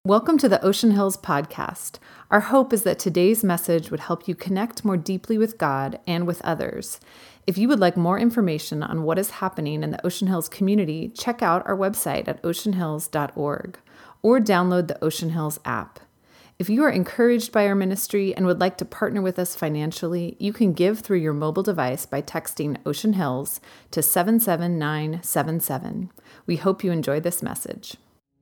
Welcome to the Ocean Hills Podcast. Our hope is that today's message would help you connect more deeply with God and with others. If you would like more information on what is happening in the Ocean Hills community, check out our website at oceanhills.org or download the Ocean Hills app. If you are encouraged by our ministry and would like to partner with us financially, you can give through your mobile device by texting Ocean Hills to 77977. We hope you enjoy this message.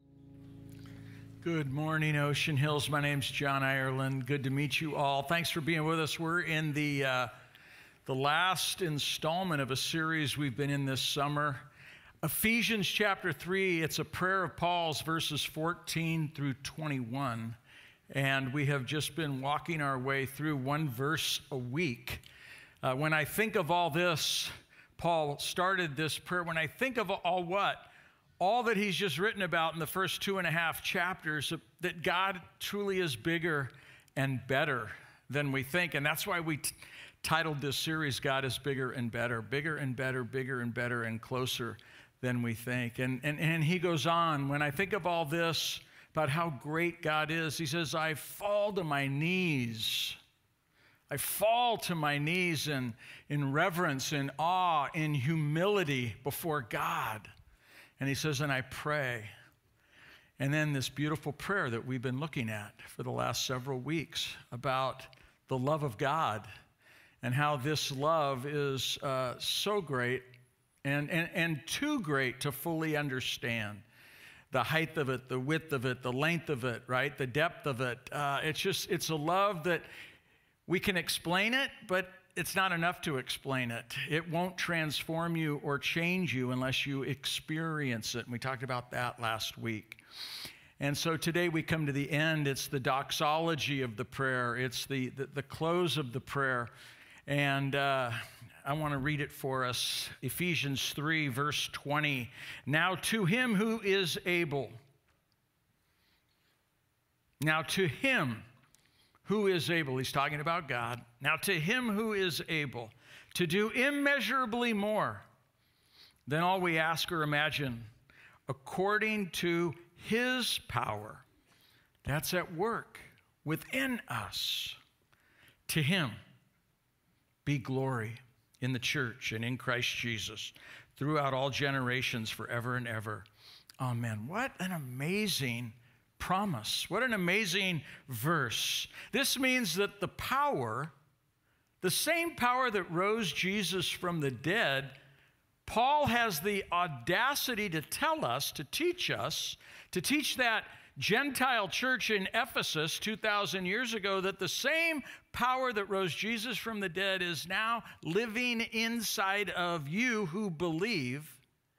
Good morning, Ocean Hills. My name's John Ireland. Good to meet you all. Thanks for being with us. We're in the last installment of a series we've been in this summer. Ephesians chapter 3, it's a prayer of Paul's, verses 14 through 21. And we have just been walking our way through one verse a week. When I think of all this, Paul started this prayer. When I think of all what? All that he's just written about in the first 2.5 chapters, that God truly is bigger and better than we think. And that's why we titled this series, God is bigger and better, bigger and better, bigger and better, and closer than we think. And he goes on, when I think of all this, about how great God is, he says, I fall to my knees. I fall to my knees in reverence, in awe, in humility before God. And he says, and I pray. And then this beautiful prayer that we've been looking at for the last several weeks about the love of God and how this love is so great and too great to fully understand. The height of it, the width of it, the length of it, right? The depth of it. It's a love that we can explain it, but it's not enough to explain it. It won't transform you or change you unless you experience it. And we talked about that last week. And so today we come to the end. It's the doxology of the prayer. It's the close of the prayer. And I want to read it for us. Ephesians 3, verse 20. Now to him who is able. Now to him who is able, he's talking about God. Now to him who is able to do immeasurably more than all we ask or imagine, according to his power that's at work within us. To him be glory in the church and in Christ Jesus throughout all generations forever and ever. Amen. What an amazing promise. What an amazing verse. This means that the power, the same power that rose Jesus from the dead, Paul has the audacity to tell us, to teach that Gentile church in Ephesus 2,000 years ago, that the same power that rose Jesus from the dead is now living inside of you who believe.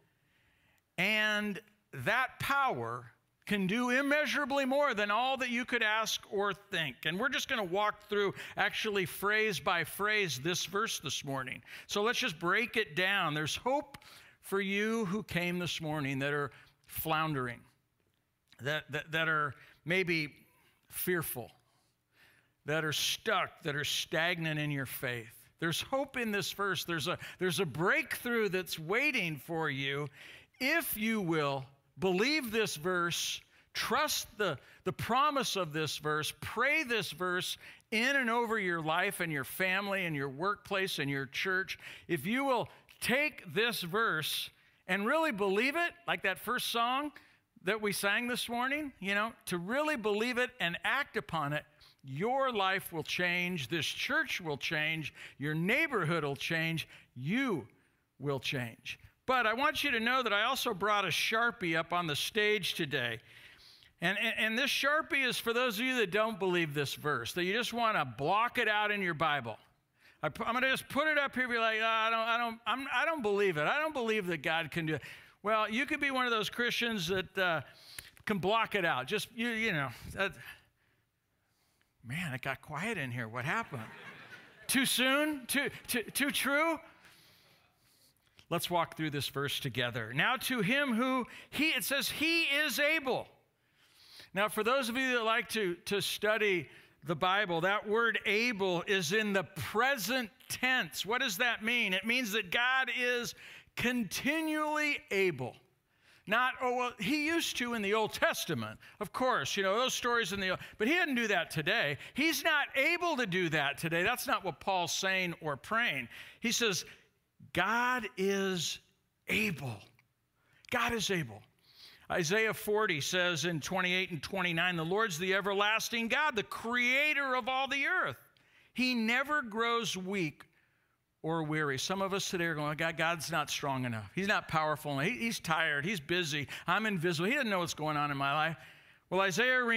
And that power can do immeasurably more than all that you could ask or think. And we're just going to walk through, actually phrase by phrase, this verse this morning. So let's just break it down. There's hope for you who came this morning that are floundering, that are maybe fearful, that are stuck, that are stagnant in your faith. There's hope in this verse. There's a breakthrough that's waiting for you if you will believe this verse, trust the promise of this verse, pray this verse in and over your life and your family and your workplace and your church. If you will take this verse and really believe it, like that first song that we sang this morning, to really believe it and act upon it, your life will change, this church will change, your neighborhood will change, you will change. But I want you to know that I also brought a Sharpie up on the stage today. And this Sharpie is for those of you that don't believe this verse, that you just want to block it out in your Bible. I'm going to just put it up here and be like, I don't believe it. I don't believe that God can do it. Well, you could be one of those Christians that can block it out. Just, man, it got quiet in here. What happened? Too soon? Too true? Let's walk through this verse together. Now to him who, it says he is able. Now for those of you that like to study the Bible, that word able is in the present tense. What does that mean? It means that God is continually able Not, oh, well, he used to in the Old Testament. Of course, those stories in the Old, but he didn't do that today. He's not able to do that today. That's not what Paul's saying or praying. He says, God is able. God is able. Isaiah 40 says in 28 and 29, the Lord's the everlasting God, the creator of all the earth. He never grows weak or weary. Some of us today are going, God's not strong enough. He's not powerful enough. He's tired. He's busy. I'm invisible. He doesn't know what's going on in my life. Well, Isaiah